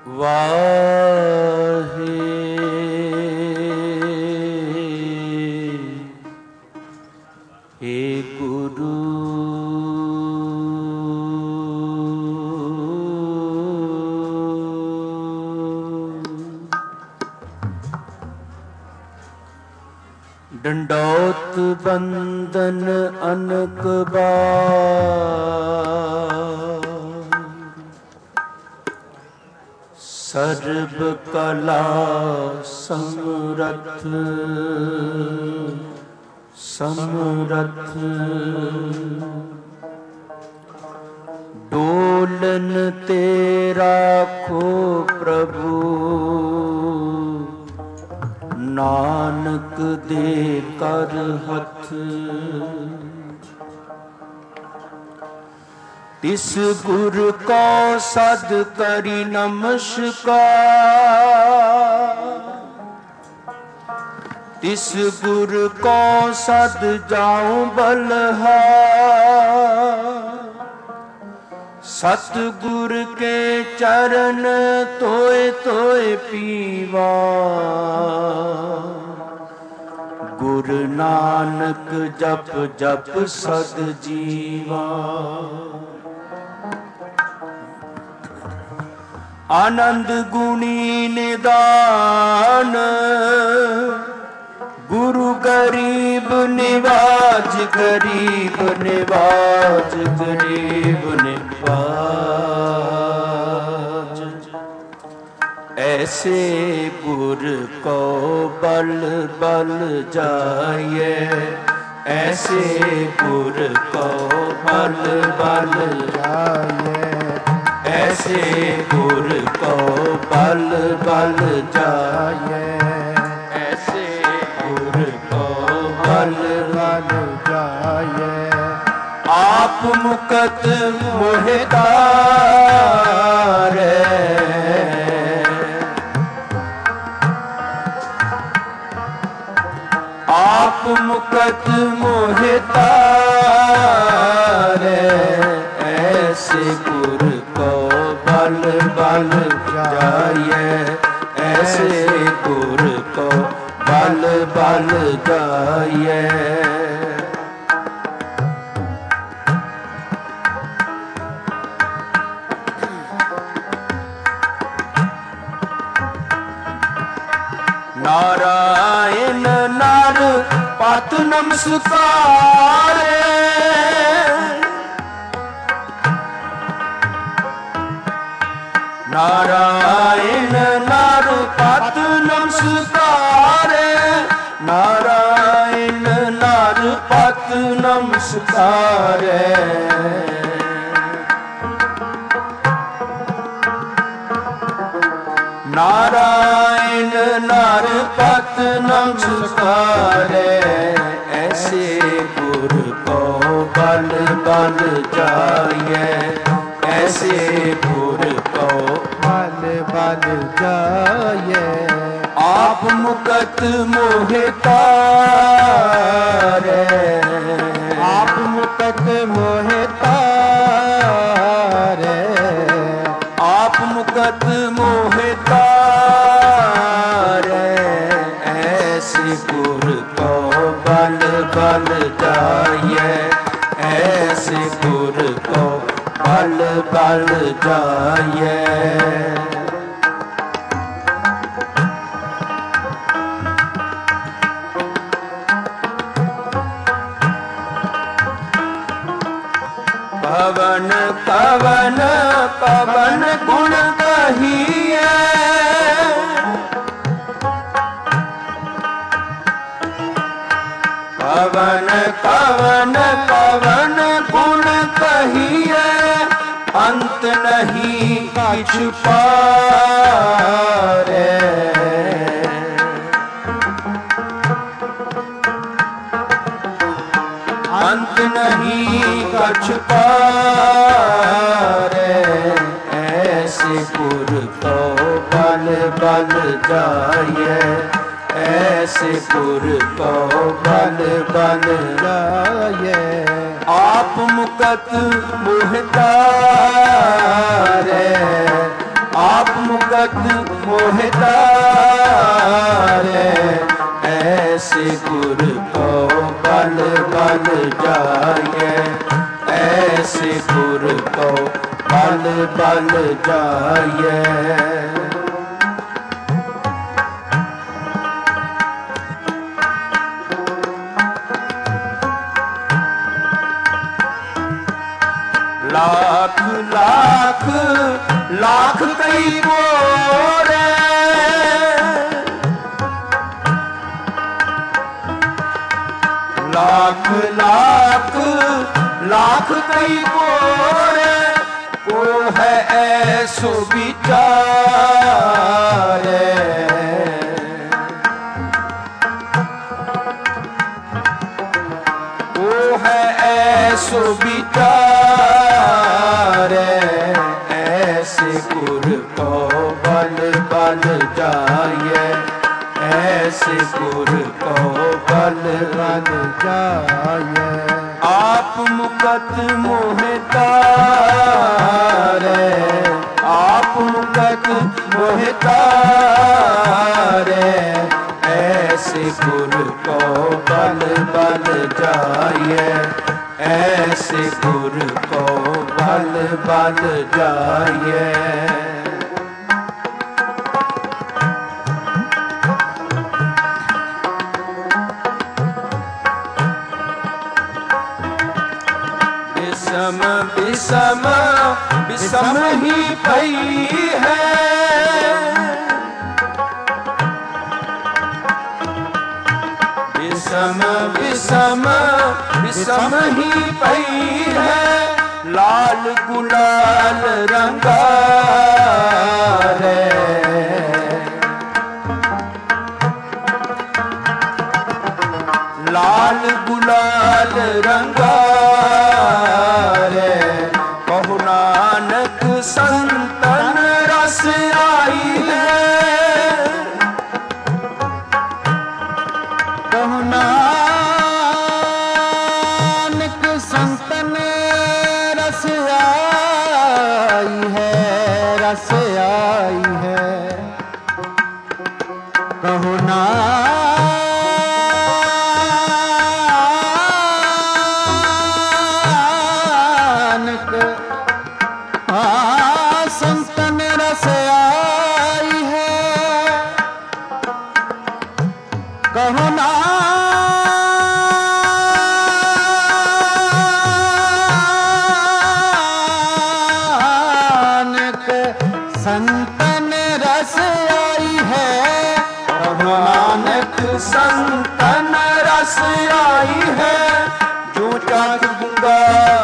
ਵਾਹੇ ਏ ਗੁਰੂ ਡੰਡੌਤ ਬੰਦਨ ਅਨਕ ਬਾਰ ਸਰਬ ਕਲਾ ਸਮਰੱਥ ਸਮਰੱਥ ਡੋਲਨ ਤੇ ਰਾਖੋ ਪ੍ਰਭੂ ਨਾਨਕ ਦੇ ਕਰ ਹੱਥ ਤਿਸ ਗੁਰ ਕੋ ਸਦ ਕਰੀ ਨਮਸਕਾਰ ਤਿਸ ਗੁਰ ਕੋ ਸਦ ਜਾਉ ਬਲਹਾਰ ਸਤਿਗੁਰ ਕੇ ਚਰਨ ਤੋਏ ਤੋਏ ਪੀਵਾ ਗੁਰ ਨਾਨਕ ਜਪ ਜਪ ਸਦ ਜੀਵਾ ਆਨੰਦ ਗੁਣੀ ਨਿਦਾਨ ਗੁਰੂ ਗਰੀਬ ਨਿਵਾਜ ਗਰੀਬ ਨਿਵਾਜ ਗਰੀਬ ਨਿਵਾਜ ਐਸੇ ਗੁਰ ਕੋ ਬਲ ਬਲ ਜਾਏ ਐਸੇ ਗੁਰ ਕੋ ਬਲ ਬਲ ਜਾਏ ਐਸੇ ਗੁਰ ਕੋ ਬਲ ਬਲ ਜਾਏ ਐਸੇ ਗੁਰ ਕੋ ਬਲ ਬਲ ਜਾਏ ਆਪ ਮੁਕਤ ਮੋਹਿ ਤਾਰੇ ਆਪ ਮੁਕਤ ਮੋਹਿ ਤਾਰੇ ਐਸੇ ਗੁਰ ਕੋ ਬਲ ਬਲ ਜਾਏ ਐਸੇ ਗੁਰ ਕੋ ਬਲ ਬਲ ਜਾਏ ਨਾਰਾਇਣ ਨਰ ਪਤ ਨਮਸਕਾਰੇ ਨਾਰਾਇਣ ਨਰ ਪਤ ਨਮਸਕਾਰੇ ਨਾਰਾਇਣ ਨਰ ਪਤ ਨਮਸਕਾਰੇ ਨਾਰਾਇਣ ਨਰ ਪਤ ਨਮਸਕਾਰੇ ਐਸੇ ਗੁਰ ਕੋ ਬਲ ਬਲ ਜਾਏ ਐਸੇ ਗੁਰ ਕੋ ਬਲ ਬਲ ਜਾਏ ਆਪ ਮੁਕਤ ਮੋਹਿ ਤਾਰੇ ਆਪ ਮੁਕਤ ਮੋਹਿ ਤਾਰੇ ਆਪ ਮੁਕਤ ਮੋਹਿ ਤਾਰੇ ਐਸੇ ਗੁਰ ਕੋ ਬਲ ਬਲ ਜਾਏ ਐਸੇ ਗੁਰ ਕੋ ਬਲ ਬਲ ਜਾਏ ਪਵਨ ਪਵਨ ਪਵਨ ਗੁਣ ਕਹੀਏ ਪਵਨ ਪਵਨ ਪਵਨ ਗੁਣ ਕਹੀਏ ਅੰਤ ਨਹੀਂ ਕਛ ਪਾਰੇ ਅੰਤ ਨਹੀਂ ਕਛ ਪਾਰੇ ਐਸੇ ਗੁਰ ਕੋ ਬਲ ਬਲ ਜਾਏ ऐसे गुर को बल बल जाए आप मुकत मुहतारे आप मुकत मुकत मोह तारे, ऐसे गुर को बल बल जाए, ऐसे गुर को बल बल जाए। लाख लाख लाख कई गोरे, लाख लाख लाख कई गोरे, को है ऐसो विचारे, को है ऐसो विचारे, ऐसे गुर को बल बल जाए, ऐसे गुर को बल बल जाए। आप मुकत मोह तारे, आप मुकत मोह तारे, ऐसे गुर को बल बल जाए, ऐसे गुर को बल बल जाए। विषम विषम विषम ही पई है, विषम विषम विषम ही पई है, लाल गुलाल रंगा रे, लाल गुलाल रंगा रे। कहु नानक संतन रस आई है, कहु नानक संतन रस आई है, रस आई है। कहु नानक संतन रस आई है, कहु नानक संतन रस आई है, कहु नानक संतन रस आई है। जो चाक गूंगा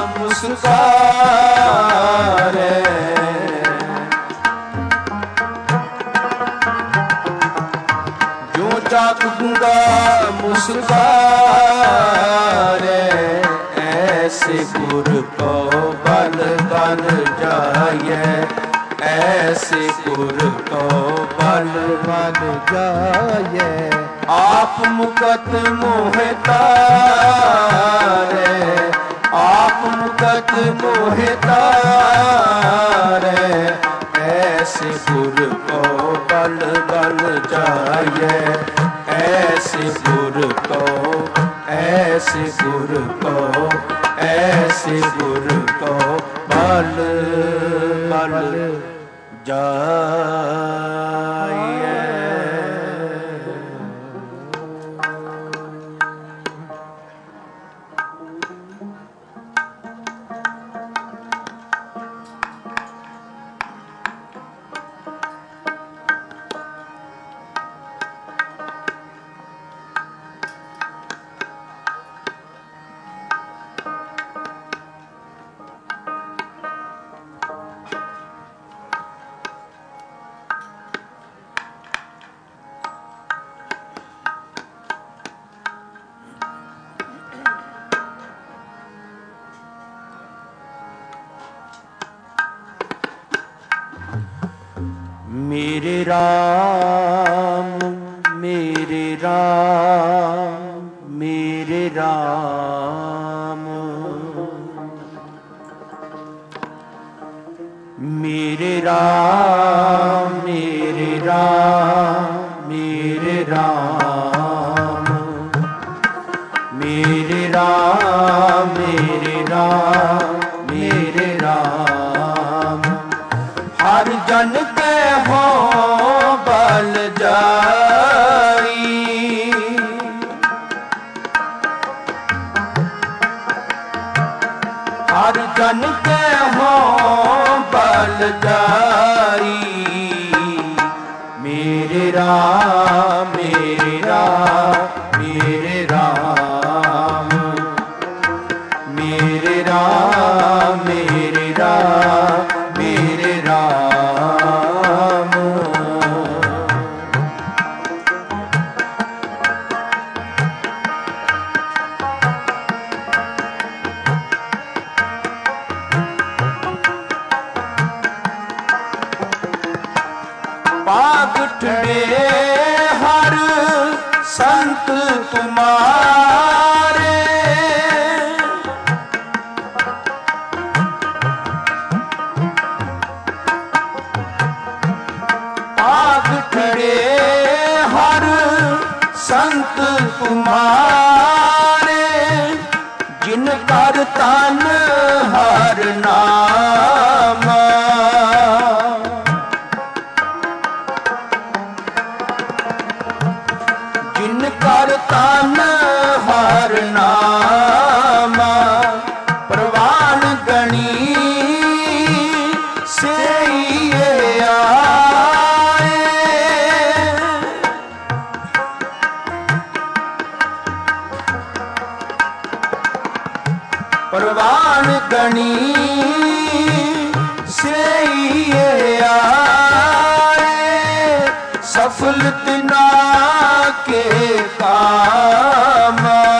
मुस्कारे, जो चाक गूंगा मुस्कारे, ऐसे गुर को बल बल जाए, ऐसे गुर को बल बल जाए। आप मुकत मोह तारे, आप मुकत मोह तारे, ऐसे गुर को बल बल जाए, ऐसे गुर को, ऐसे गुर को, ऐसे गुर को बल बल जाए। मेरे राम मेरे राम मेरे राम, मेरे राम मेरे राम, मेरे राम, मेरे राम, मेरे राम। हर जन के हो बल जाई, हर जन के हो बल जाई। मेरे राम, मेरे राम, मेरे राम, मेरे राम, मेरे राम, मेरे राम। पाग ठड़े हर संत तुम्हारे, पाग ठड़े हर संत तुम्हारे, जिन कर तन हर नामा। जिन कर तन हर नामा, प्रवान गणी से ये आए। प्रवान गणी से ये आए, सफल तिना के काम।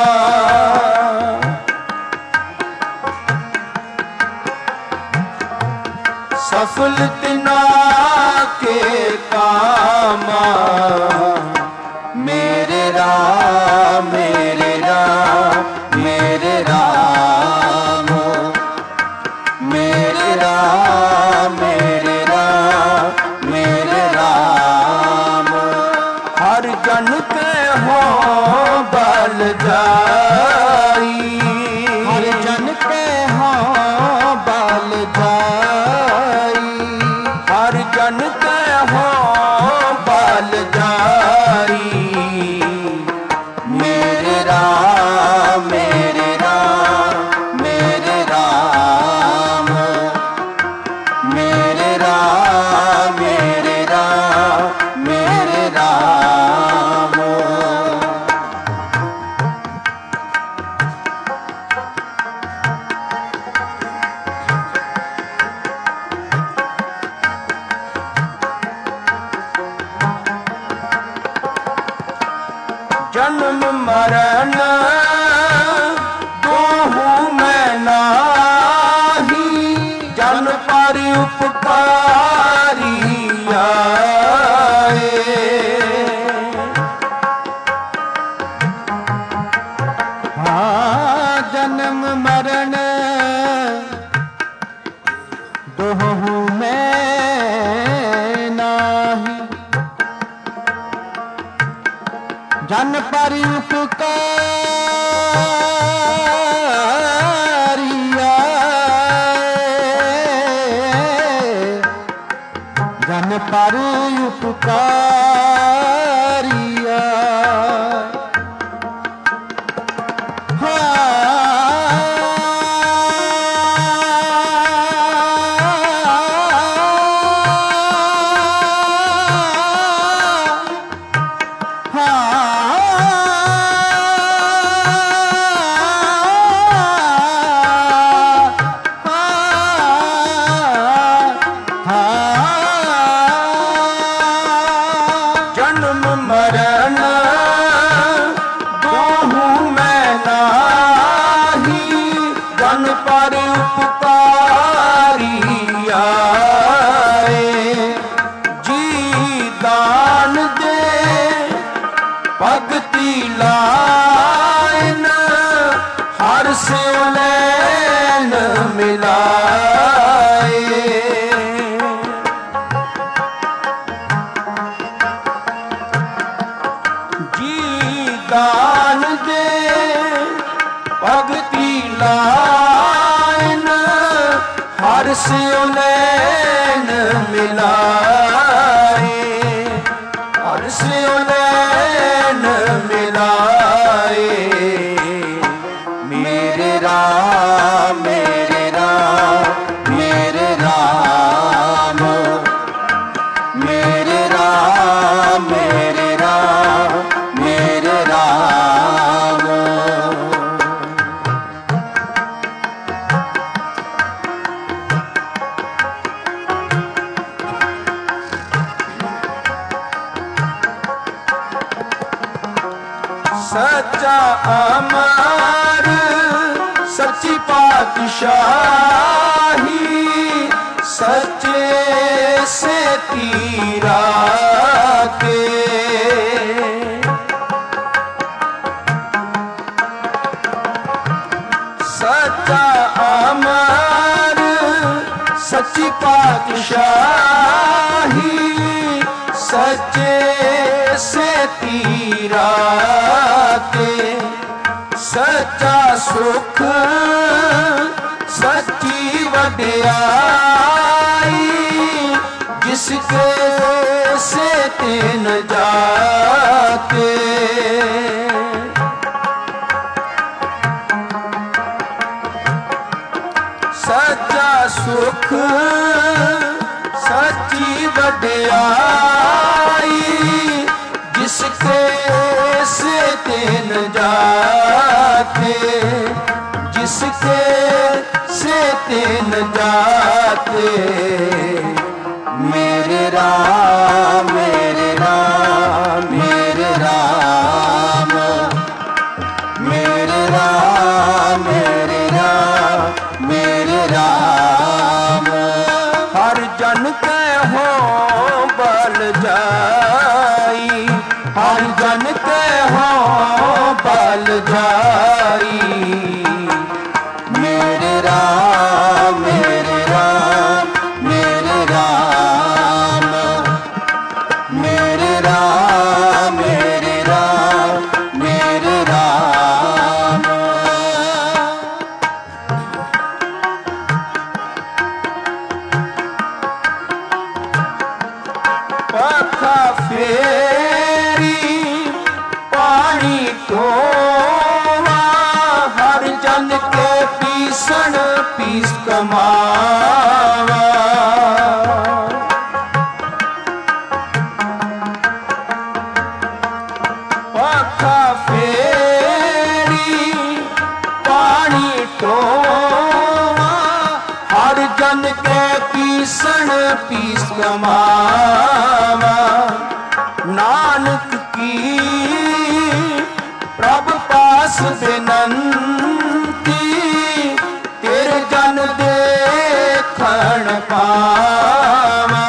सफल तिना के काम। मेरे राम, मेरे राम, मेरे राम, मेरे राम, मेरे राम, मेरे राम। हर जन के हो बल जाई, हर जन के हो बल जाई, हर जन के हो बल जाई। मेरे राम, मेरे राम, मेरे राम, मेरे राम, मेरे राम, मेरे राम। जन्म मरण दोहू मैं नाही, जन पर उपकारी आए। हाँ, जन्म मरण दोहू मैं नाही, जन पर उपकारी आए, जन पर उपकारी आए। हर से नैन मिलाए, हर से नैन मिलाए। मेरे राम मेरे राम मेरे राम, मेरे राम मेरे राम मेरे राम। सच्चा अमर सच्ची पातशाही, सच्चे से तीरा के। सच्चा अमर सच्ची पातशाही, सच्चे से तीरा के। सच्चा सुख सच्ची वड्याई, जिसके से तेन जाके। सच्चा सुख सच्ची वड्याई, जिसके से तेन जाके, जिसके से तेन जाके। मेरे राम मेरे राम मेरे राम, मेरे राम मेरे राम मेरे राम। हर जन के हो बल जाई, हर जन के हो बल जाई। मेरे राम मेरे राम मेरे राम, मेरे राम मेरे राम मेरे राम। पथा फेरी पानी टोवा, हर जन के पीसण पीस कमावा। पथा फेरी पानी टोवा, हर जन के पीसण पीस कमावा। नानक की प्रभ पास बिनंती, तेरे जन देखण पावा।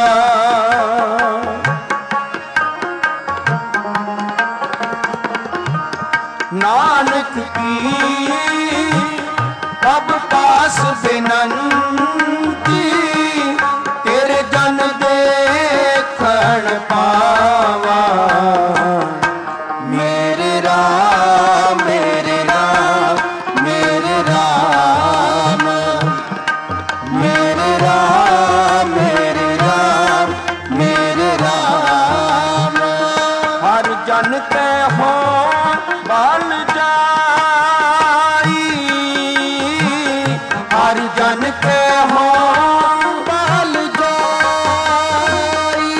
नानक की प्रभ पास बिनंती, तेरे जन देखण पावा। मेरे राम मेरे राम मेरे राम, मेरे राम मेरे राम मेरे राम। हर जन के हो बल जाई, हर जन के हो बल जाई।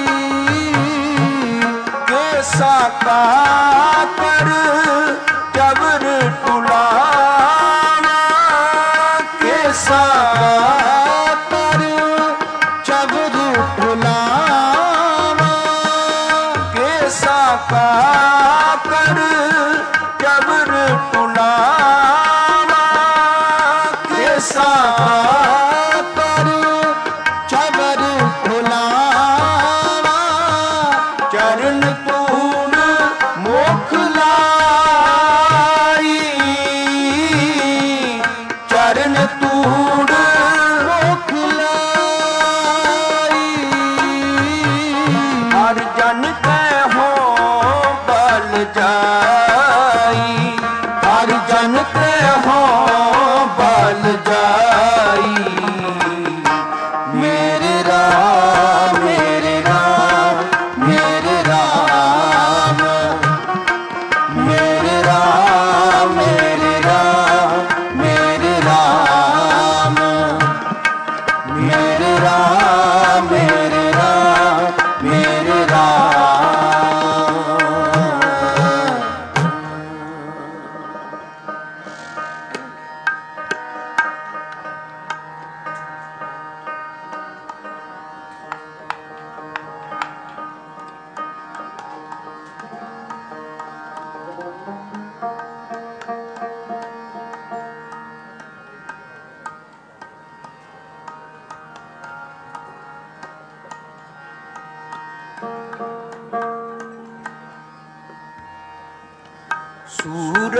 कैसा का कर जबर टुलावा, कैसा कर जबर टुलावा। कैसा का कर जबर टुलावा, कैसा कर जबर टुलावा। चरण तून मोख लाई, चरण तून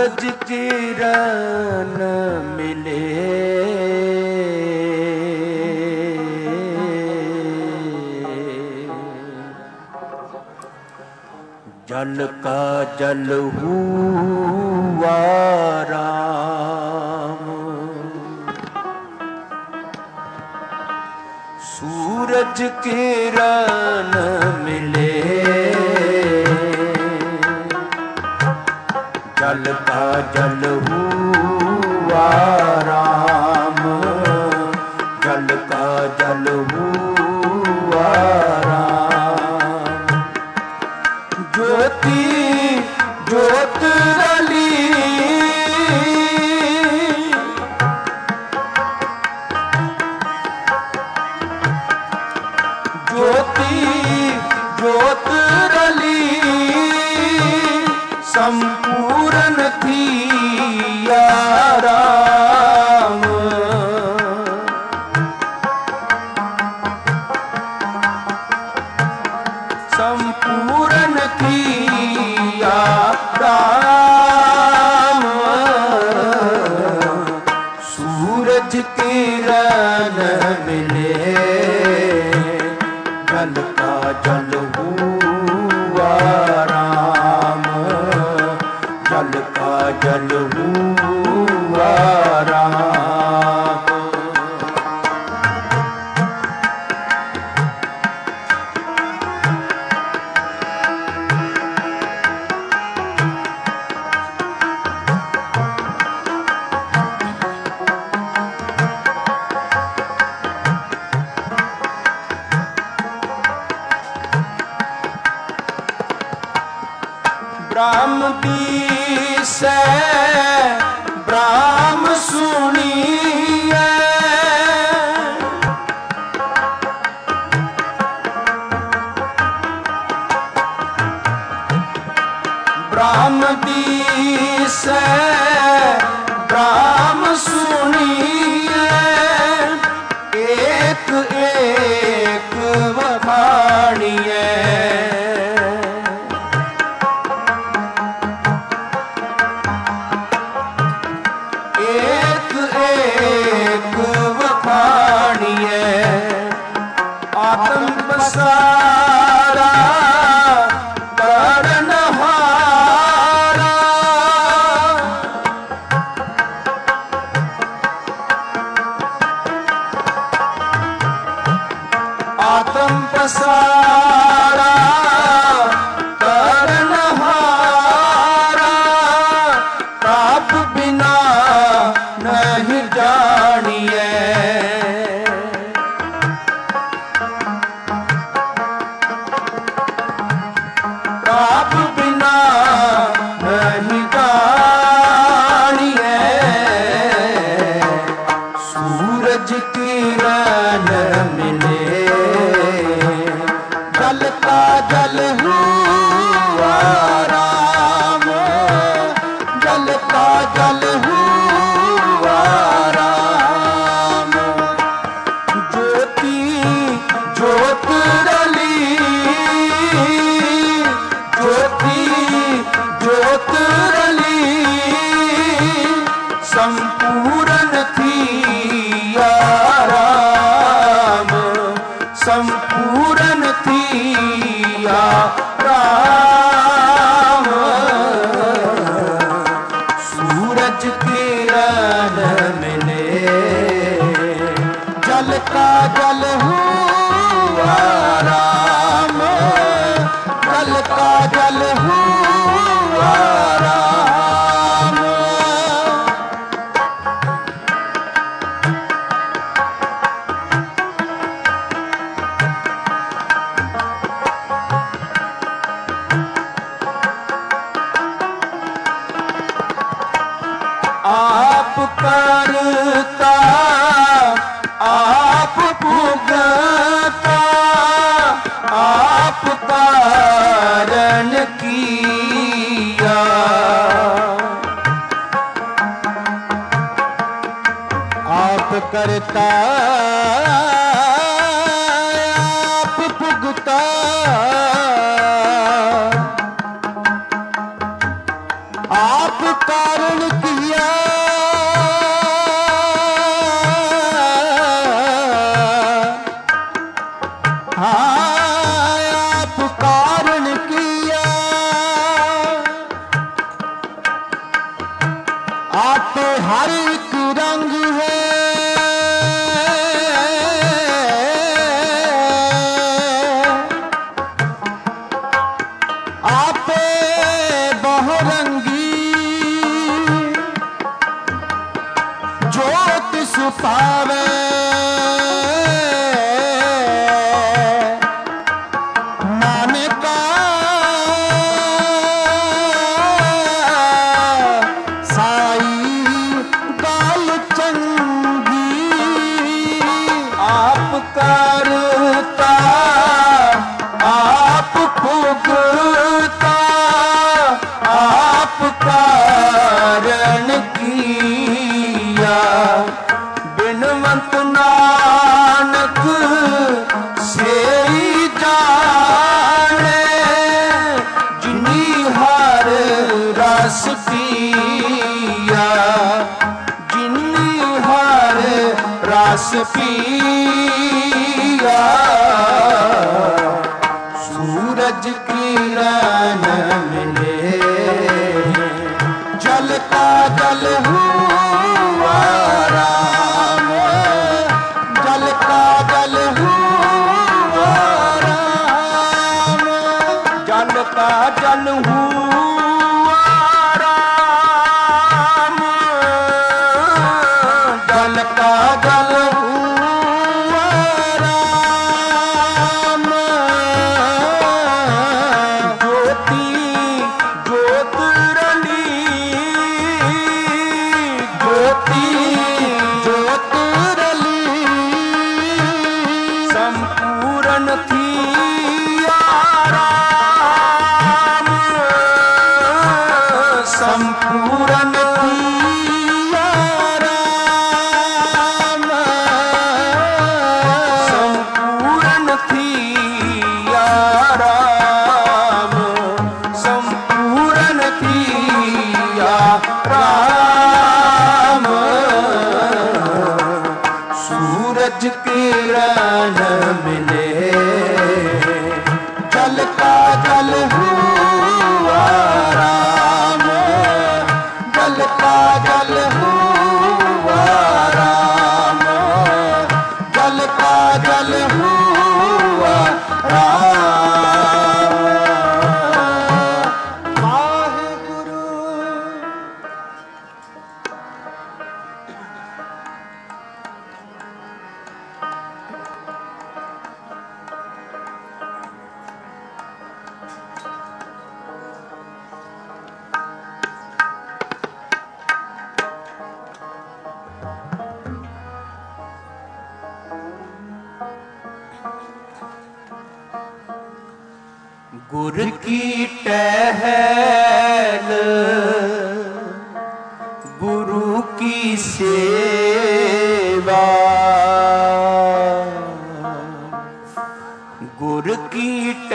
सूरज किरण मिले जल का जल हुआ राम। सूरज किरण मिले जल का जल हुआ राम। जल का जल हुआ राम। ज्योति ज्योत रली ज्योति ज्योत रली संपूर्ण थी या राम। संपूर्ण थी या राम। सूरज किरण मिले जल का जल हुआ राम। जल का जल हुआ राम। ब्राह्म दीस ब्राह्म सुनिए ब्राह्म दीस ब्राह्म सुनिए एक एक वखाणिए। आत्म पसारा करणहारा। आत्म पसारा करणहारा। ताप बिना नहीं जानिए। ताप बिना नहीं जानिए। सूरज किरण मिले जल का जल हुआ राम। जल का जल हुआ राम। ज्योति ज्योत रली ज्योति ज्योत रली संपूर्ण थी या राम। संपूर्ण थी या राम। सूरज किरण मिले जल का जल हुआ राम। जल का जल हुआ राम। आप करता आप भुगता करता आप भोगता आप कारण किया बिनवंत नानक से जाने जिनी हर रस पिया जिनी हर रस पिया सूरज किरण मिले जल का जल हुआ राम जल का जल हुआ राम जल का जल हुआ राम जल का जल हुआ राम ज्योति ज्योत रली ज्योति ज्योत रली संपूर्ण थी राम संपूर्ण थी राम संपूर्ण थी राम संपूर्ण थी राम सूरज किरण मिले जल का जल हुआ राम जल का जल हुआ राम जल का जल हुआ राम वाहेगुरु गुर की टहल गुरु की सेवा गुर की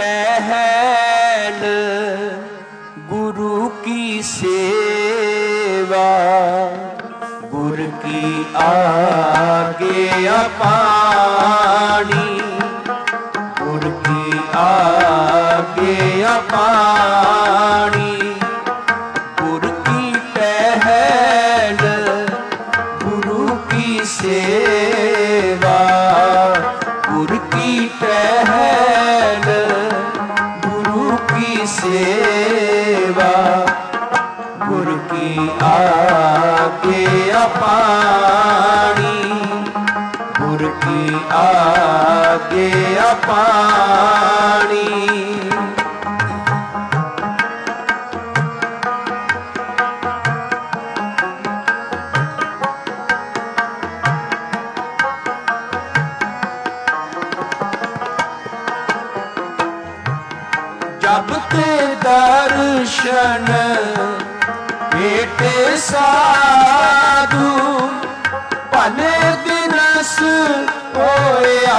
टहल गुरु की सेवा गुर की आगे अपानी गुर की आगे अपानी गुर की टहल गुरु की सेवा गुर की टहल गुरु की सेवा गुर की आगे अपानी गुर की आगे अपानी जब ते दर्शन भेटे साधु भले दिनस होया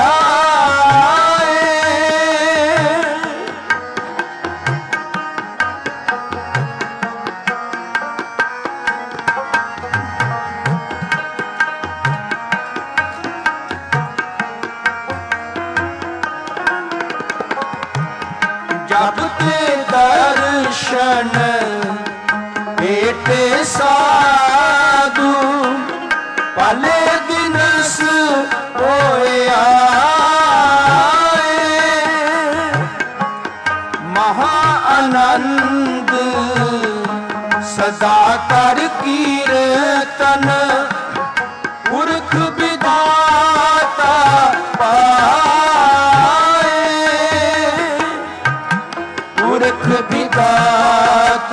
जब ते दर्शन भेटे साधु भले दिनस होया महा आनंद सदा कर कीर्तन पुरख विधाता पाए पुरख विधाता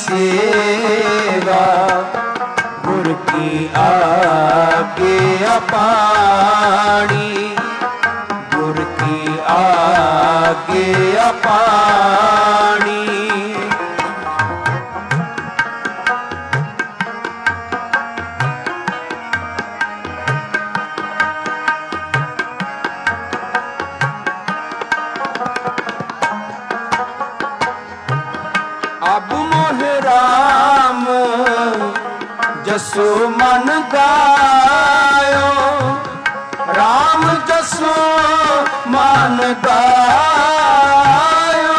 सेवा गुर की आगे अपाणी, गुर की आगे अपाणी। अब मोह राम जसो मन गायो, राम जसो मन गायो।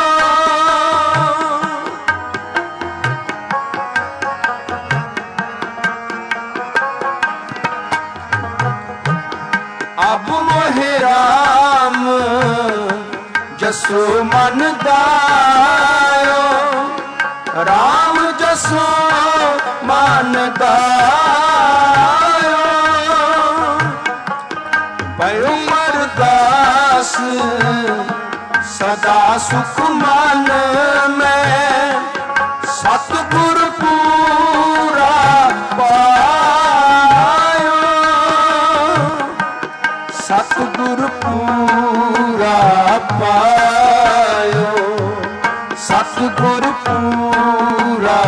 अब मोह राम जसो मन गायो, राम जसो मान गायो। भयो अरदास सदा सुख मन में, सतगुर पूरा पायो, सतगुर पूरा पायो, सतगुर पूरा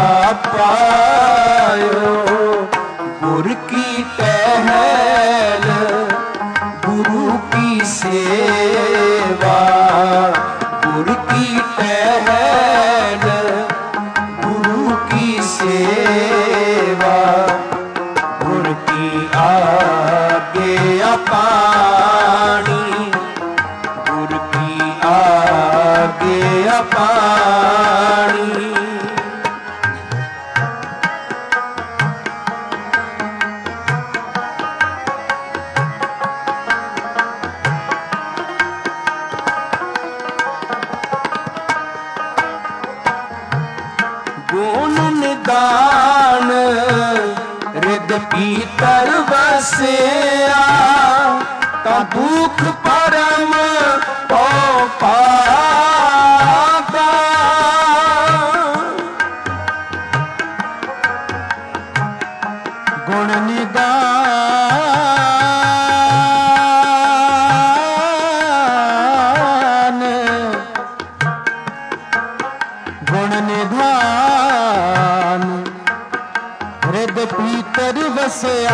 पायो। गुर की टहल गुरु की सेवा, गुर की टहल गुरु की सेवा गुर की आगे अपाणी, गुर की आगे अपाणी। गुण निदान हृद भीतर बसिया, ता दुख परम पौ पागा। गुण निदान, गुण निधान हृद भीतर बसया,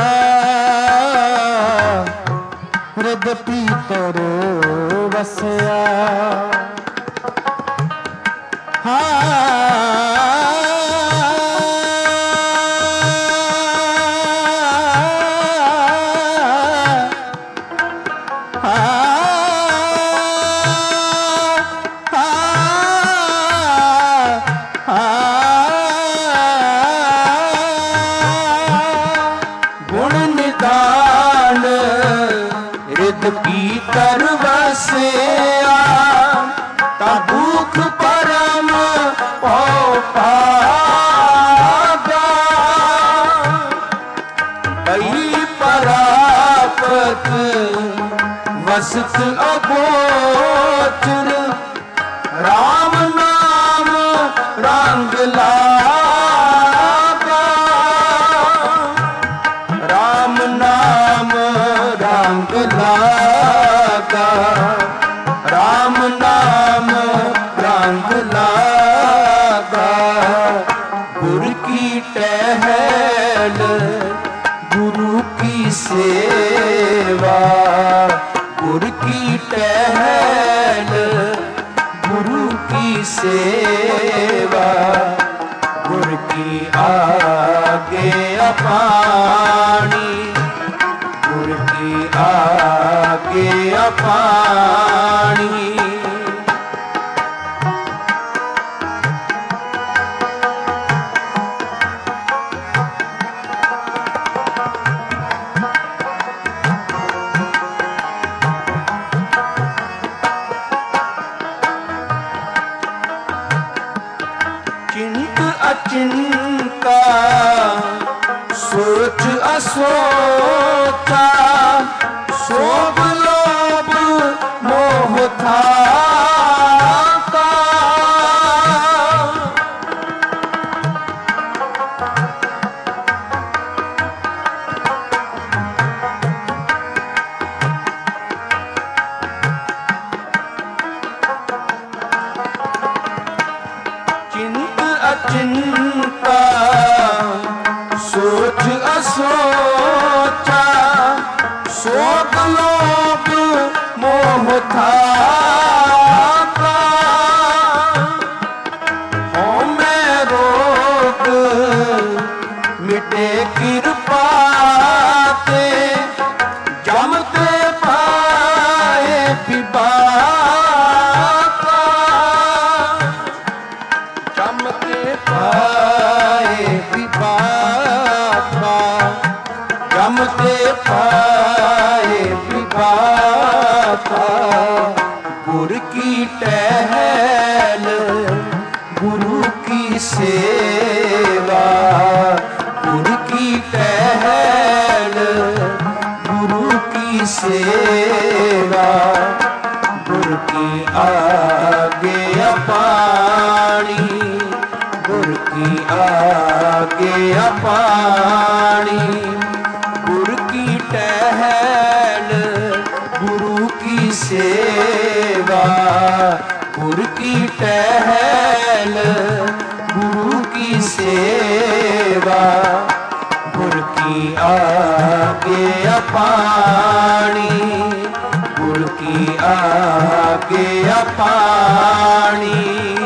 हृद भीतर बसया। गुण निदान हृद भीतर बसिया, ता दुख परम पौ पागा। कई परापत वसत अगोचर, राम नाम रंग लागा, राम नाम रंग लागा, राम नाम रंग लागा। गुर की टहल गुरु की सेवा, गुर की टहल गुरु की सेवा गुर की आगे अपाणी, गुर की आगे अपाणी। चिंत अचिंता सोच असोचा, शोभ लोभ मोह था का। कृपा ते जम ते पाए विभाता, जम ते पाए विभाता, जम ते पाए विभाता। गुर की टहल गुरु की सेवा, गुरु की टहल गुरु की सेवा। गुरु की आगे अपानी, गुरु की आगे अपानी। गुरु की टहल गुरु की सेवा, गुरु की टहल गुरु की सेवा। गुरु की आगे अपानी, गुरु की आगे अपानी।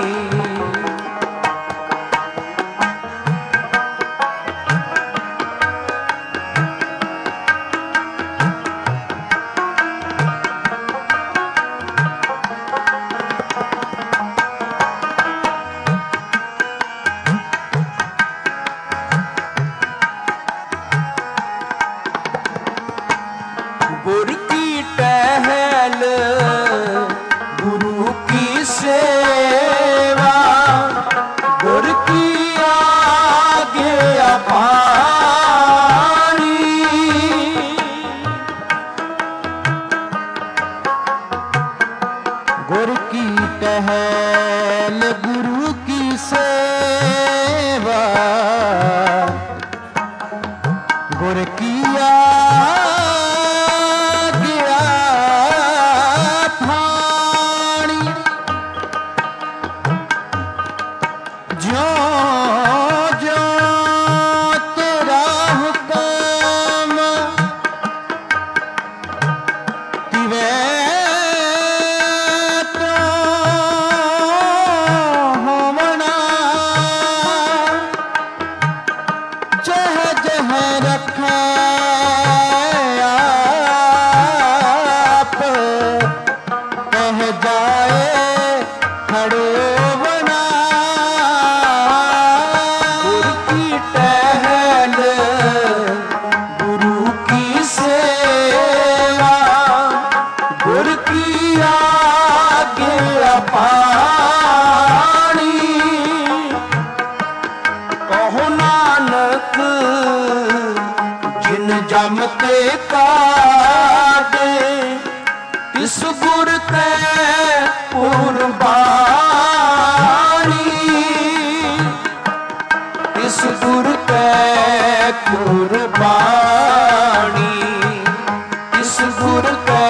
गुरु की टहल गुरु की सेवा, गुरु की आगे अपानी। गुरु की टहल गुरु की सेवा, गुरु की जमते काटे तिस गुर ते कुर्बानी, तिस गुर ते कुर्बानी, तिस गुर ते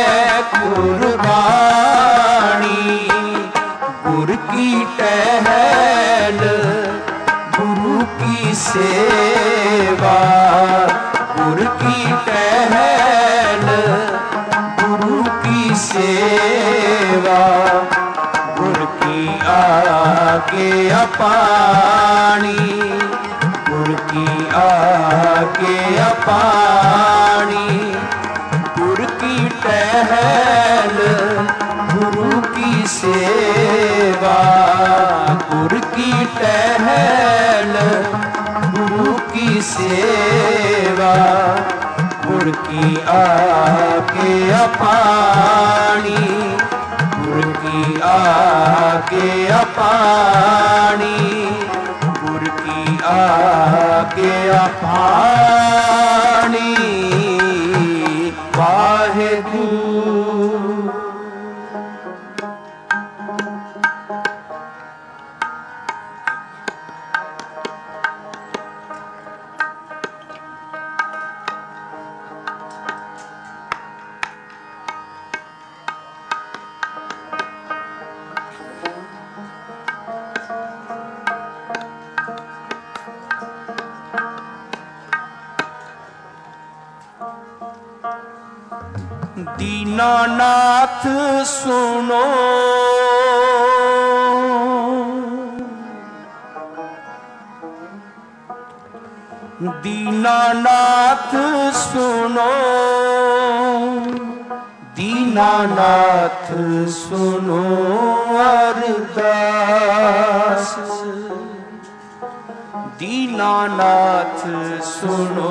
कुर्बानी। गुर की टहल गुरु की सेवा, गुरु की टहल गुरु की सेवा। गुरु की आगे अपानी, गुरु की आगे अपानी। गुरु की टहल गुरु की सेवा, गुरु की टहल गुरु की सेवा। गुरु की आगे अपानी, गुरु की आगे अपानी, गुरु की आगे अपानी। वाहेगुरु। दीनानाथ सुनो, दीनानाथ सुनो, दीनानाथ सुनो अरदास। दीनानाथ सुनो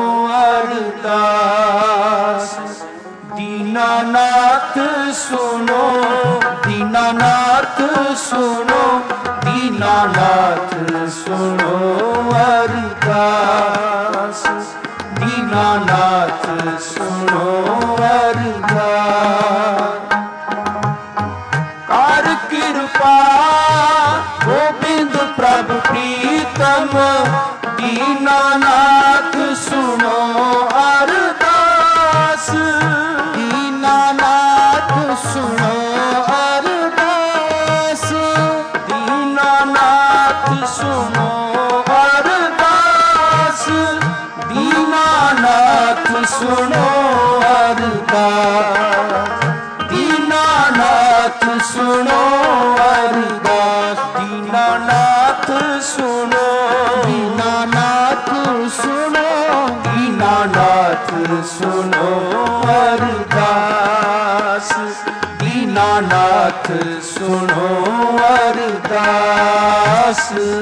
अरदास। दीनानाथ सुनो, दीनानाथ सुनो, दीनानाथ सुनो अरदास। दीनानाथ सुनो अरदास। कर कृपा गोविंद प्रभु प्रीतम, दीनानाथ सुनो अरदास। दीनानाथ सुनो अरदास। दीनानाथ सुनो अरदास। दीनानाथ सुनो अरदास। दीनानाथ सुनो अरदास। दीनानाथ सुनो, दीनानाथ सुनो, दीनानाथ सुनो अरदास। दीनानाथ सुनो अरदास।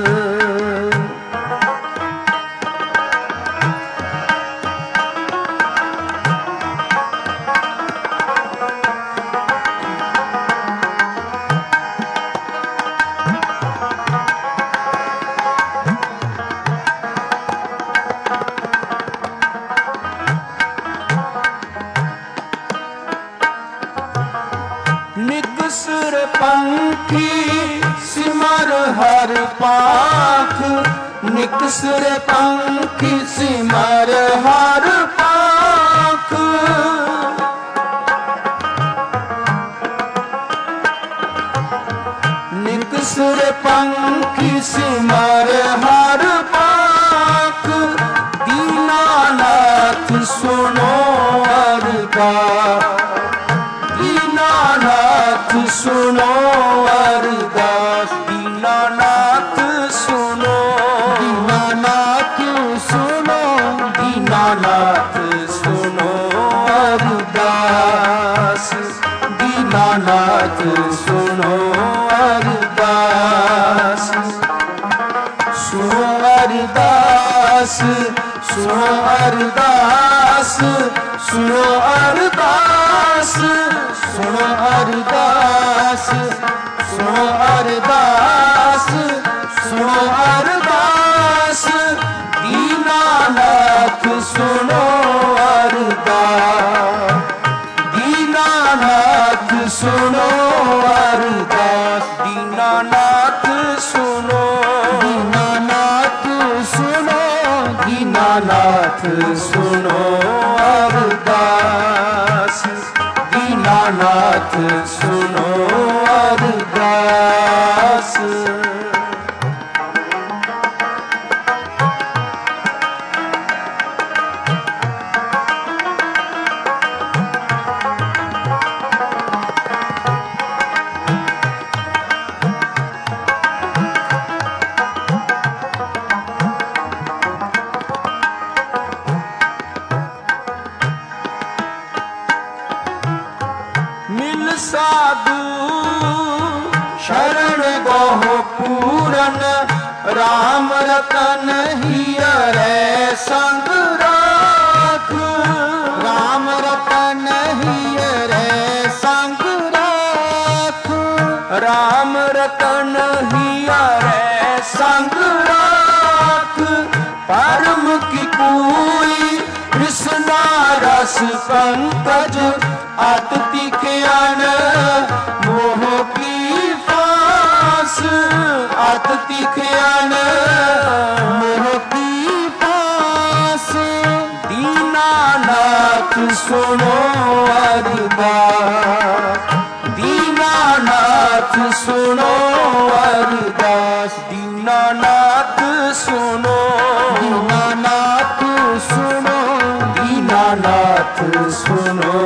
निकसुर पंखी सिमर हर पाख, निकसुर पंखी सिमर हर पाख। निकसुर पंखी सिमर हर पाख। दीनानाथ सुनो अरदास। दीनानाथ सुनो अरदास। दीनानाथ सुनो, दीनानाथ सुनो, दीनानाथ सुनो अरदास। दीनानाथ सुनो अरदास। सुनो अरदास, सुनो अरदास, सुनो अरदास। सुनो अरदास, सुनो अरदास, सुनो अरदास। दीनानाथ सुनो अरदास। दीनानाथ सुनो अरदास। दीनानाथ सुनो, दीनानाथ सुनो, दीनानाथ सुनो अरदास। दीनानाथ सुनो अरदास। मिल साधु शरण गो पूरन, राम रतन हियरे संग राख। राम रतन हियरे संग राख। राम रतन हियरे संग राख। परम की कोई कृष्णा रस पंकज, आतति ज्ञान मोह की फांस। आतति ज्ञान मोह की फांस। दीनानाथ सुनो अरदास। दीनानाथ सुनो अरदास। दीनानाथ सुनो, दीनानाथ सुनो, दीनानाथ सुनो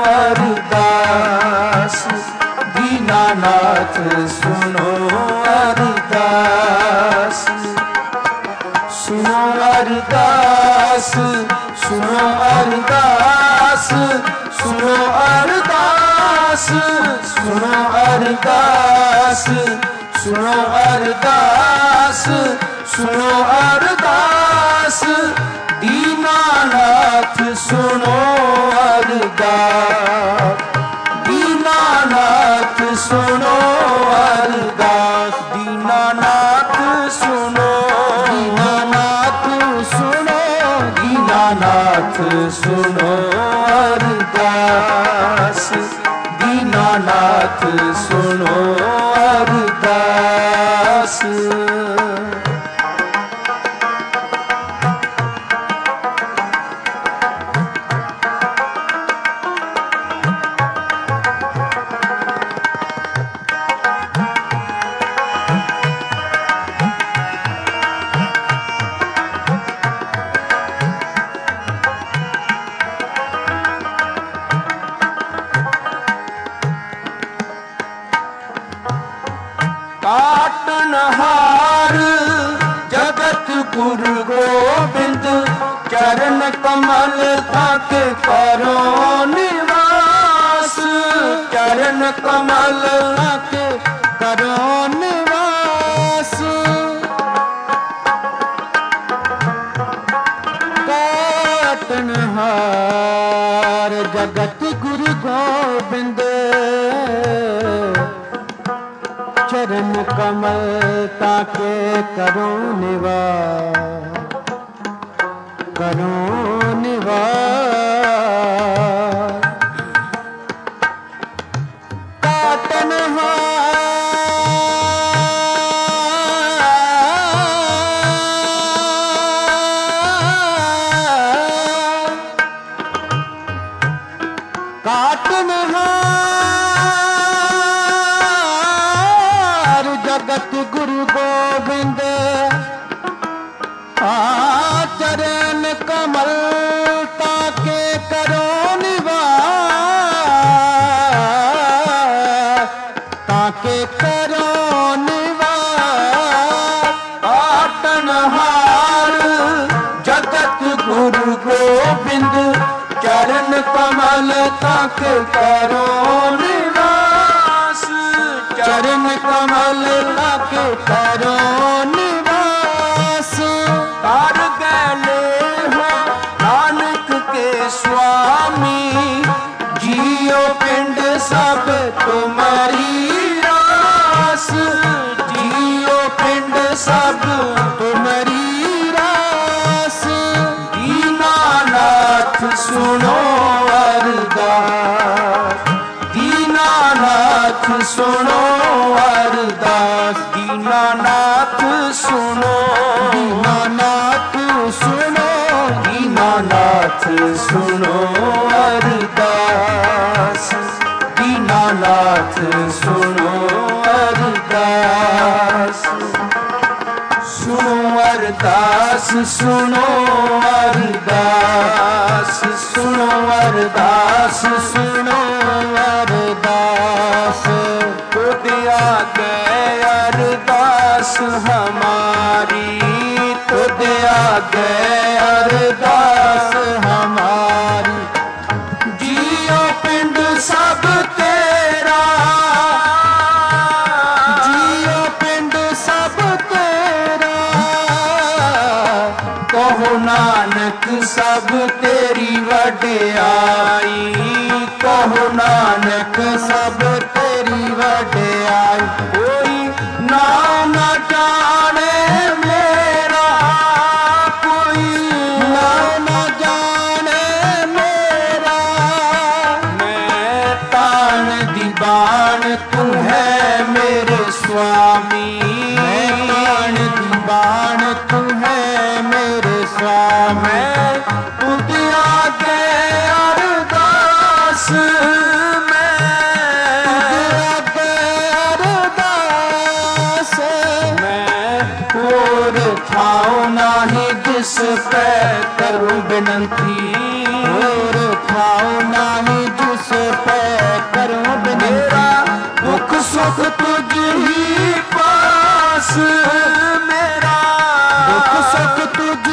अरदास। दीनानाथ सुनो अरदास। सुनो सुनो अरदास, सुनो अरदास, सुनो अरदास, सुनो अरदास, सुनो अरदास, सुनो अरदास, दीनानाथ सुनो अरदास, दीनानाथ सुनो अरदास, दीनानाथ सुनो, दीनानाथ सुनो, दीनानाथ सुनो अरदास, दीनानाथ सुनो अरदास। काटनहार जगत गुरु गोबिंद, चरण कमल तक करो निवास, चरण कमल तक करो निवास। काटनहार जगत गुरु गोबिंद, चरण कमल ताके करो निवास, करो निवास। काटनहार जगत गुरु गोबिंद, चरण कमल ताके करो निवास, ताके करो निवास। काटनहार जगत गुरु गोबिंद, चरण कमल तक करो निवास, चरण कमल तक करो निवास। कर गए हो नानक के स्वामी, जियो पिंड सब तुम्हारी रास, जियो पिंड सब तुम्हारी रास। दीनानाथ सुनो अरदास, दीनानाथ सुनो अरदास, दीनानाथ सुनो, दीनानाथ सुनो, दीनानाथ सुनो अरदास, दीनानाथ सुनो अरदास। सुनो अरदास, सुनो अरदास, सुनो अरदास, सुनो अरदास। खुद आगे अरदास हमारी, खुद आगे अरदास हमारी। जियो पिंड सब तेरा, जियो पिंड सब तेरा, कहो नानक सब तेरी वड्याई, कहो नानक सब तेरी वड्याई। कोई नाम न जाने मेरा, कोई नाम न जाने मेरा। मैं तान दीवान तू है मेरे स्वामी, मैं तान दीवान तू है मेरे स्वामी। खुद आगे अरदास, मैं आगे अरदास। मैं और थाऊं नाही जिस पे करूं बिनती, और थाऊं नाही जिस पे करूं बिनती। दुख सुख तुझ ही पास, मेरा दुख सुख तुझ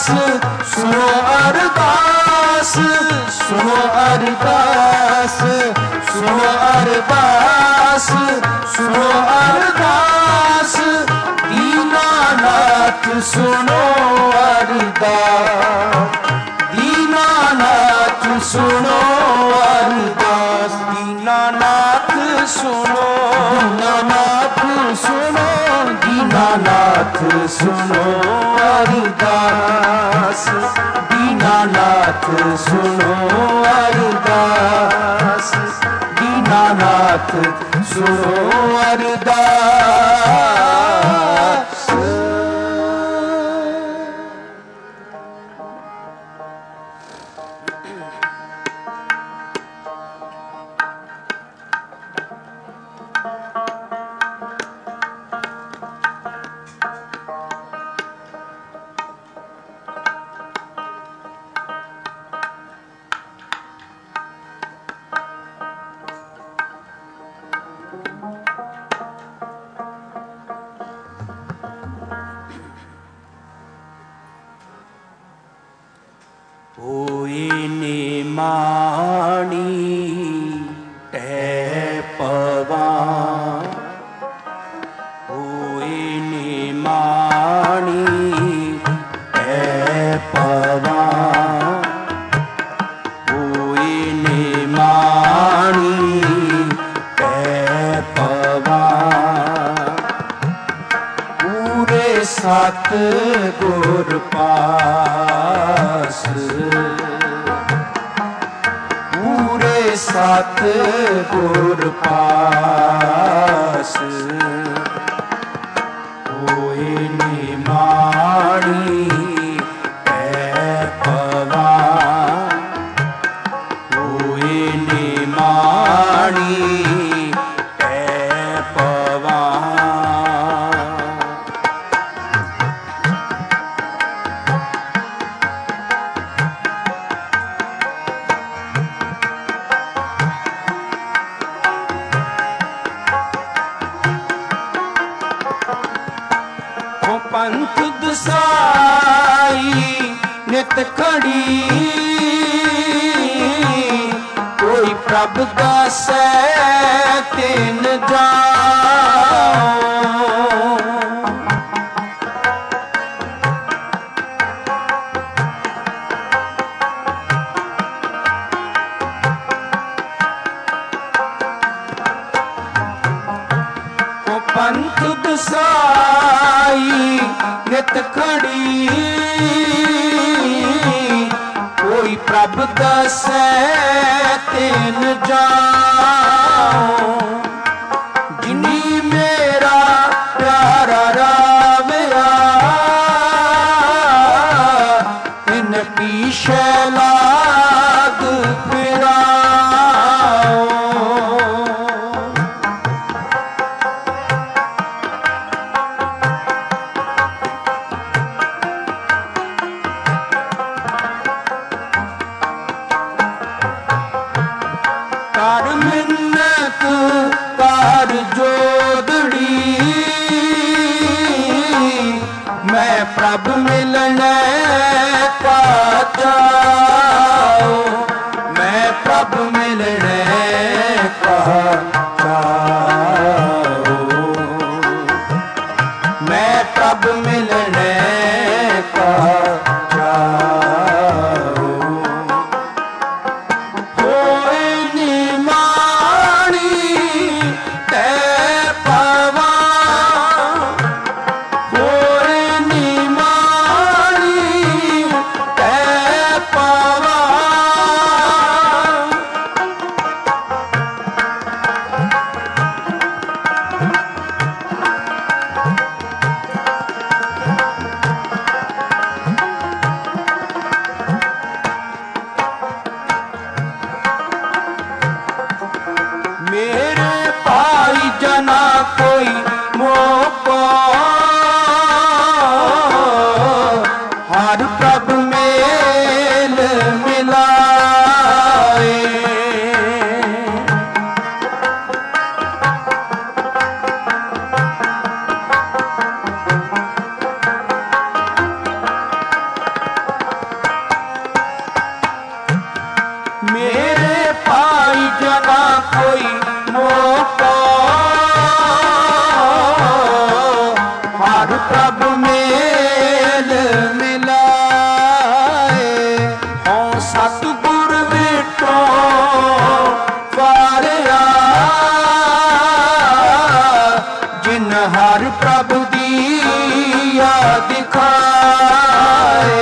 सुनो अरदास, सुनो अरदास, सुनो अरदास, सुनो अरदास, दीनानाथ सुनो अरदास, दीनानाथ सुनो अरदास, दीनानाथ सुनो, दीनानाथ सुनो, दीनानाथ सुनो अरदास, दीनानाथ सुनो अरदास, दीनानाथ सुनो अरदास। होए निमाणी टह पवा, होए निमाणी टह पवा, होए निमाणी टह पवा, पूरे सत गुर पास, पूरे सत गुर पास, होए निमाणी टह पवा, होए निमाणी टह पवा। पंथ दसाई नित खड़ी, कोई प्रभ दासै तिन जाओ, पंथ दसाई नित खड़ी, कोई प्रभ दसै तिन जाओ, जिनी मेरा प्यारा रावया, इन पीछे लाग फिराओ, कर मिन्नत कर जोदड़ी, मैं प्रभ मिलने का चाओ, मैं प्रभ मिलने का चाओ, मैं प्रभ मिलने का चाओ, होए निमाणी टह पवा, होए निमाणी मेरे पाई जना कोई मोको हर प्रभु मेल मिलाए हों सतगुर बेटो वारिया जिन हर प्रभु दिया दिखाए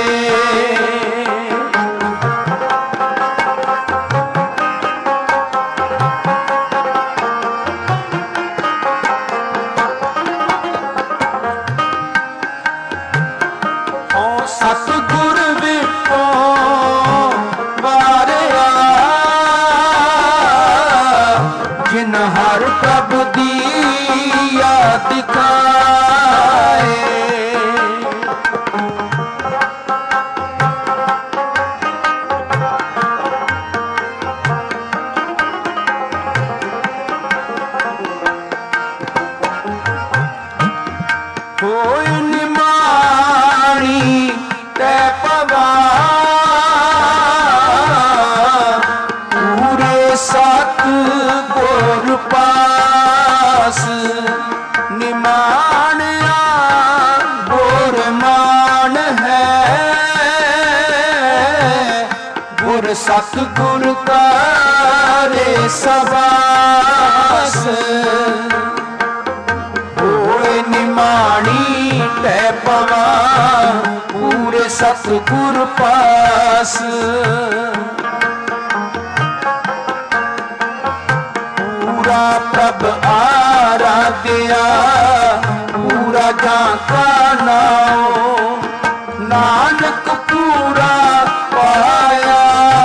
सतगुर बिटो वारिया जिन हर प्रभु दिया दिखाए कोई निमाणी ते पवा पूरे सतगुर पास निमाणिया गुर मान है गुर सतगुर करे सबास होए निमाणी ते पवा पूरे सतगुर पास पूरा प्रभ आराध्या पूरा जाका नाम नानक पूरा पाया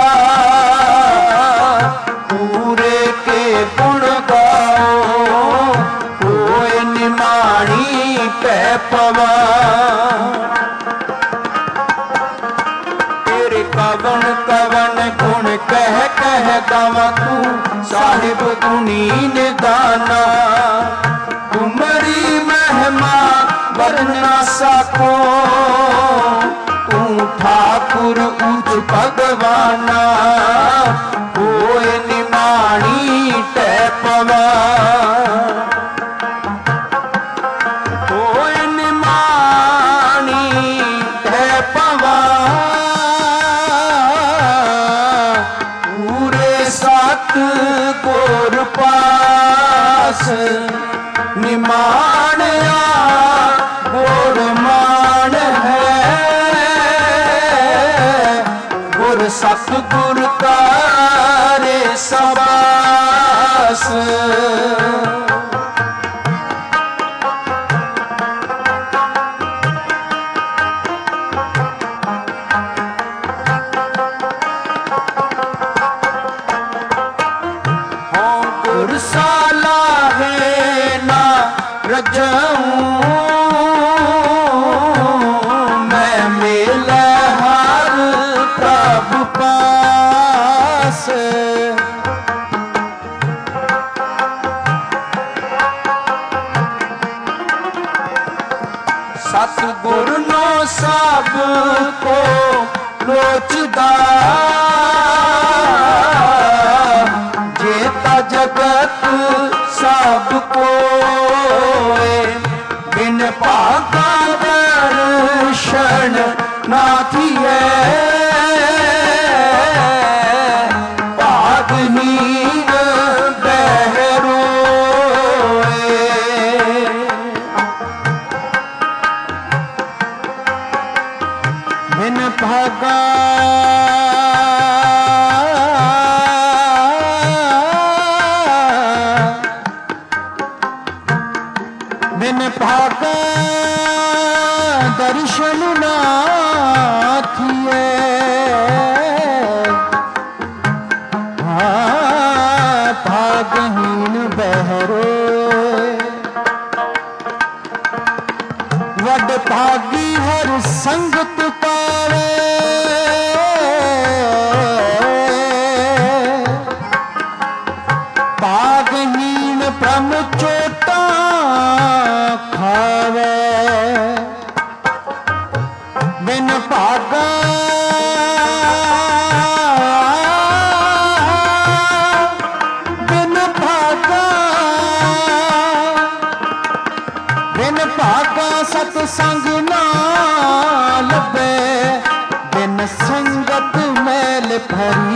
पूरे के गुण गाओ होए निमाणी पै पवा तेरे कवन कवन गुण कह कह गावा तू साहिब गुणी निदाना तुमरी महिमा वर्णना सको तू ठाकुर ऊंच भगवाना होए निमाणी टै पवा होए निमाणी टै पवा पूरे सतगुर पास निमाणिया गुर मान है गुर सतगुर करे सबास साला है ना रजाऊं मैं मिला हर प्रभु पास सतगुर नो सब को लोचदा जेता जगत सब कोय बिन भागा दर्शन ना थिए भागहीन बहरोए बिन भागा बिन भागा दर्शन ना थिए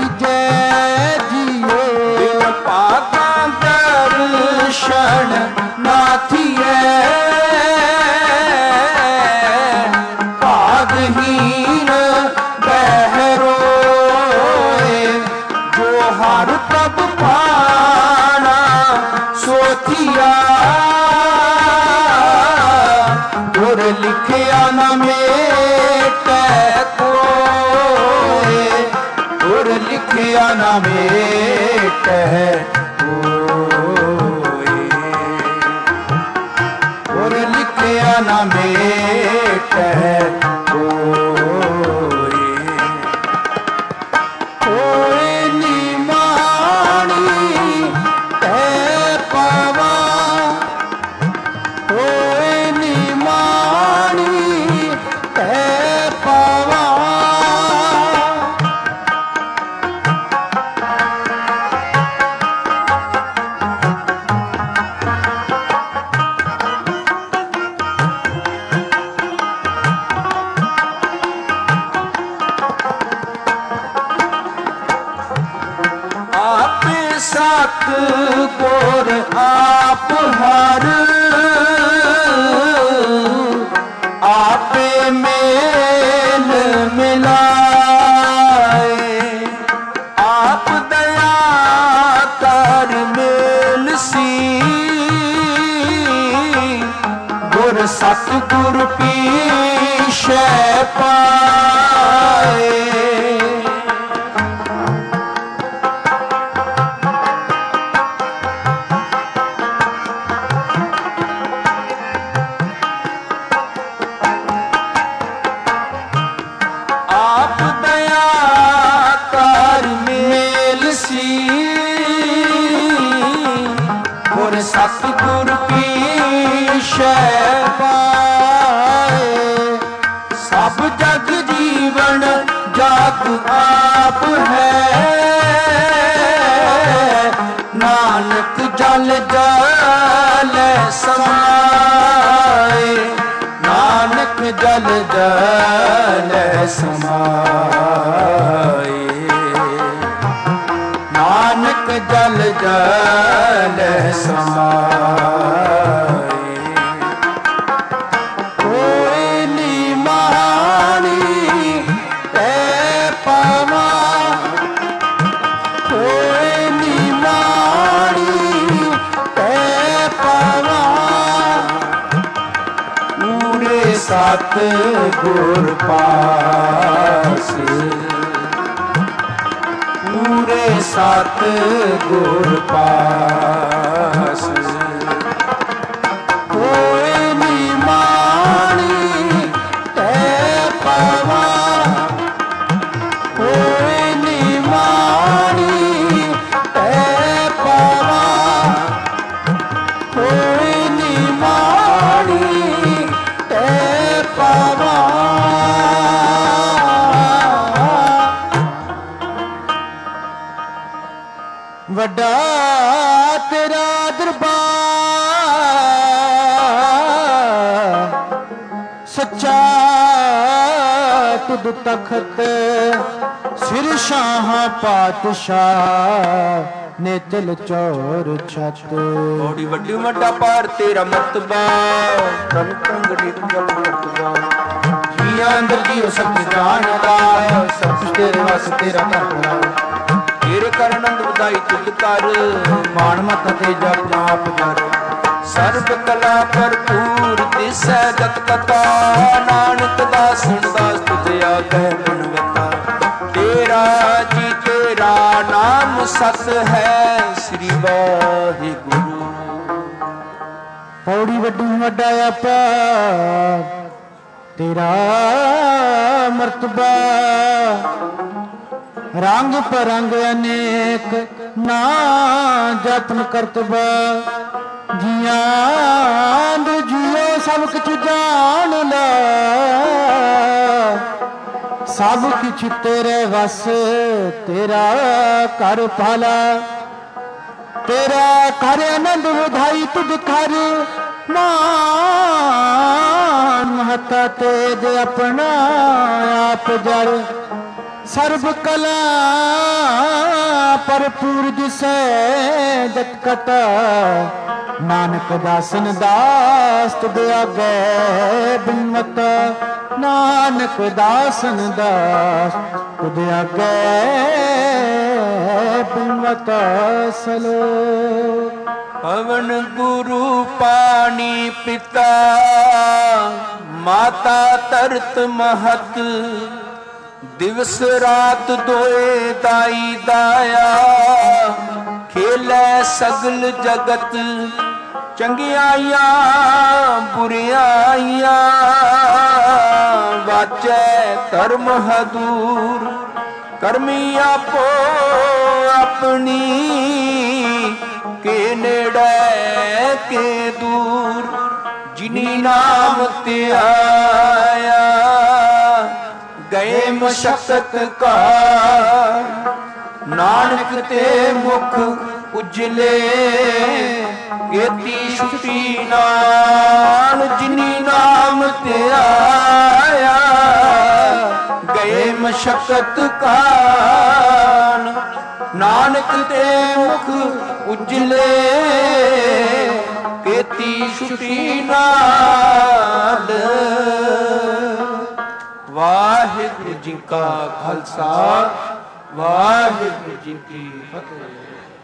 जय जियो। बिन पागा दर्शन ना थिए, पागहीन बहरोए, जो हर तब पाना सोथिया, गुर लिखिया न मेटे कोय, गुर लिखिया न मेटे कोय, गुर लिखिया न मेटे कोय। कोई निमाणी तै पावा, कोई निमाणी तै पावा, आप सत गुर आप हर, आपे मेल मिलाए, आप दया कर मेल सी, गुर सतगुर पीछे पाए। आप दया कर मेल सी, गुर सतगुर पीछे पाए। सब जग जीवन जात आप है, नानक जल जल समाए, नानक जल जल समाए, नानक जल जल समाए। कोई निमाणी तै पावा, कोई निमाणी तै पावा, पूरे सत गुर पास, पूरे सत गुर पास। कोई निमाणी तै पावा, कोई निमाणी तै पावा, कोई निमाणी तै पावा। वड्डा तेरा दरबार, सच्चा तुद तखत, सिर शाह पातशाह ने तिल चोर छत। बड़ी वड्डी वड्डा पार तेरा मतबा, तन कंगड़ी गल मतबा, जिया अंदर जियो सब जानदा, सब तेरे वास तेरा करना। तेरे कर आनंद बधाई तुद कर, मान मत ते जप आप जर। सर्व कला भरपूर दिसै जत कथा, नानक दासन दास तुझे आगे गुणवता। तेरा जी तेरा नाम सत है, श्री वाहिगुरु। पौड़ी वड्डी वड्डा आपा तेरा मर्तबा, रंग परंग अनेक ना जतन करतबा। जिया जियो सब कुछ जान ला, सब कुछ तेरे वस तेरा कर पाला। तेरा कर आनंद बधाई तुझ कर, मान महता तेज अपना आप जर। ਸਰਬ ਕਲਾ ਭਰਪੂਰ ਦਿਸੈ ਜਤ ਕਟਾ ਨਾਨਕ ਦਾਸਨ ਦਾਸ ਤੁਧ ਆਗੇ ਬਿਨਵਤ ਨਾਨਕ ਦਾਸਨ ਦਾਸ ਤੁਧ ਆਗੇ ਬਿਨਵਤ ਸਲੋਕ ਪਵਨ ਗੁਰੂ ਪਾਣੀ ਪਿਤਾ ਮਾਤਾ ਧਰਤ ਮਹਤ ਦਿਵਸ ਰਾਤ ਦੋਏ ਦਾਈ ਦਾਇਆ ਖੇਲੇ ਸਗਲ ਜਗਤ ਚੰਗਿਆਈਆਂ ਬੁਰਿਆਈਆਂ ਵਾਚੈ ਧਰਮ ਹਦੂਰ ਕਰਮੀ ਆਪੋ ਆਪਣੀ ਕੇ ਨੇੜੇ ਕੇ ਦੂਰ ਜਿਨੀ ਨਾਮ ਤੇ ਆਇਆ ਗਏ ਮਸ਼ਕਤ ਕਾ ਨਾਨਕ ਤੇ ਮੁਖ ਉਜਲੇ ਗੇਤੀ ਛੁਟੀ ਨਾਨ ਜਿਨੀ ਨਾਮ ਤੇ ਆਇਆ ਗਏ ਮਸ਼ਕਤ ਕਾਨ ਨਾਨਕ ਤੇ ਮੁਖ ਉਜਲੇ ਗੇਤੀ ਛੁਟੀ ਨਾਲ ਵਾਹਿਗੁਰੂ ਜੀ ਕਾ ਖਾਲਸਾ ਵਾਹਿਗੁਰੂ ਜੀ ਕੀ ਫਤਿਹ।